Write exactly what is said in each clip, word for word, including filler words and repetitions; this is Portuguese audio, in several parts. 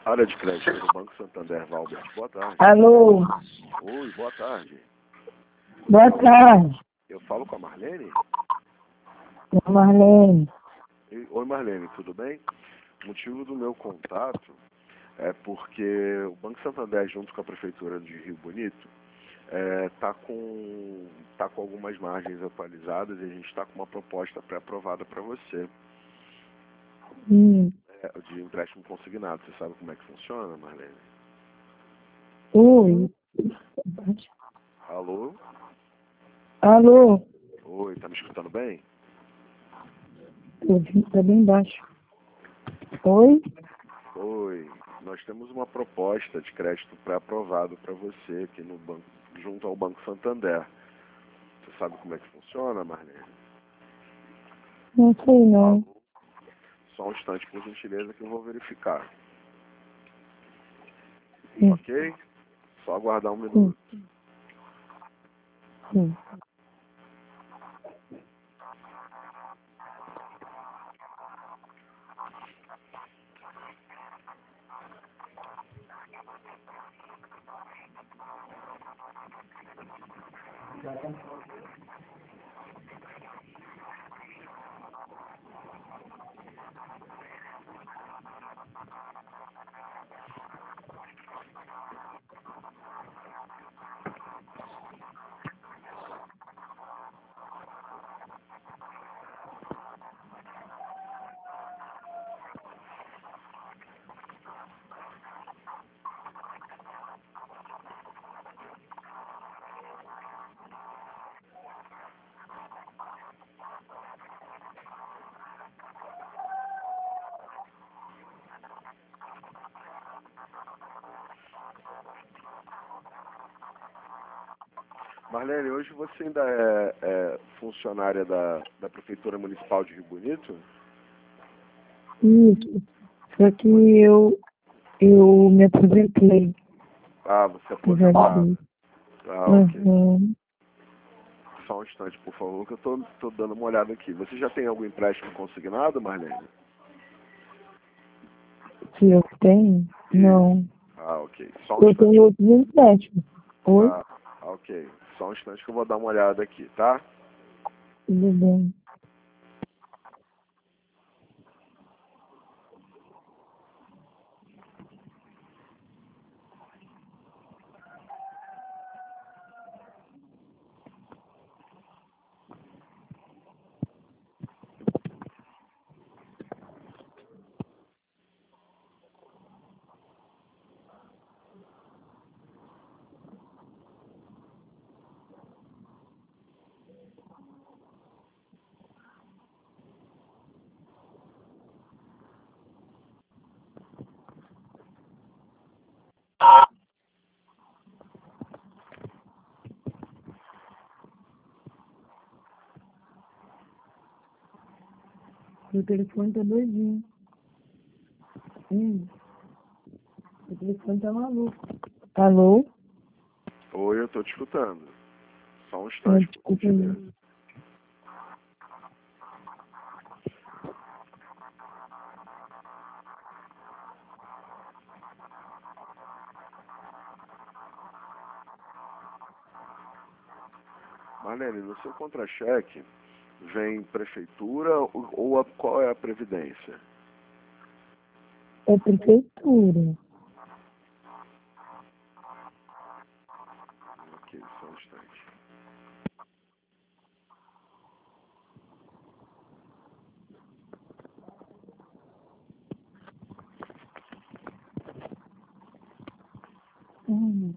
Área de crédito do Banco Santander, Valber. Boa tarde. Alô, Oi, boa tarde. boa tarde, Eu falo com a Marlene? é Marlene. E- Oi, Marlene, tudo bem? O motivo do meu contato é porque o Banco Santander, junto com a Prefeitura de Rio Bonito, está com, tá com algumas margens atualizadas e a gente está com uma proposta pré-aprovada para você, Hum. é, de empréstimo consignado. Você sabe como é que funciona, Marlene? Oi, Alô? alô, Oi, tá me escutando bem? eu vi, tá bem baixo. Oi, Oi, nós temos uma proposta de crédito pré-aprovado para você aqui no banco, junto ao Banco Santander. Você sabe como é que funciona, Marlene? não sei não. Só um instante, por gentileza, que eu vou verificar. Sim, Ok? Só aguardar um sim, minuto. sim. Marlene, hoje você ainda é, é funcionária da, da Prefeitura Municipal de Rio Bonito? Isso, só que eu, eu me aposentei, Ah, você é já aposentada. vi. Ah, ok. Uhum. Só um instante, por favor, que eu tô, tô dando uma olhada aqui. Você já tem algum empréstimo consignado, Marlene? Se eu tenho? Isso. Não. Ah, ok. Só um Eu instante. tenho outros empréstimos. Oi, Ah, ok. Só um instante que eu vou dar uma olhada aqui, tá? tudo bem. Meu telefone tá doidinho. Hum, meu telefone tá maluco. Alô? Oi, eu tô te escutando. Só um Ah, instante, por desculpa aí. gentileza. Marlene, no seu contra-cheque vem prefeitura ou ou a, qual é a previdência? É prefeitura. Ok, só um instante. Hum.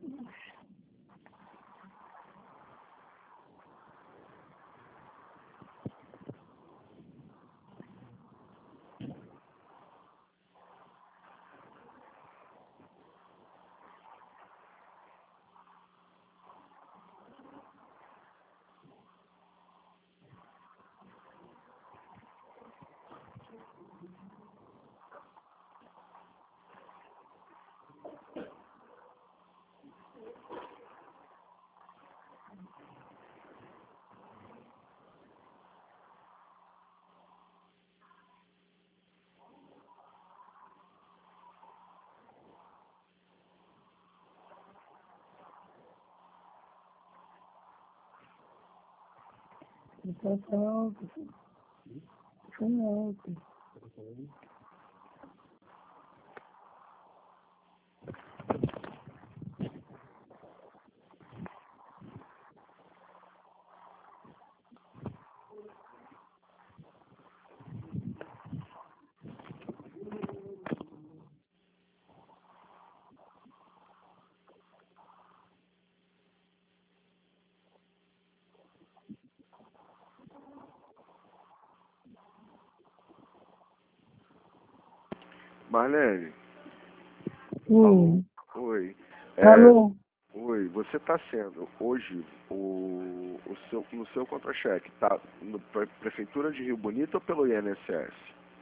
Tá alta. Tá alta. Marlene, Oi. oi. É, Alô? oi, você está sendo hoje o, o seu, no seu contra-cheque, tá? Na pre Prefeitura de Rio Bonito ou pelo I N S S?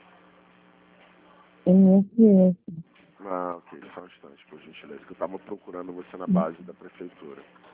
M S S. Ah, ok, só um instante, por gentileza, que eu estava procurando você na base da prefeitura.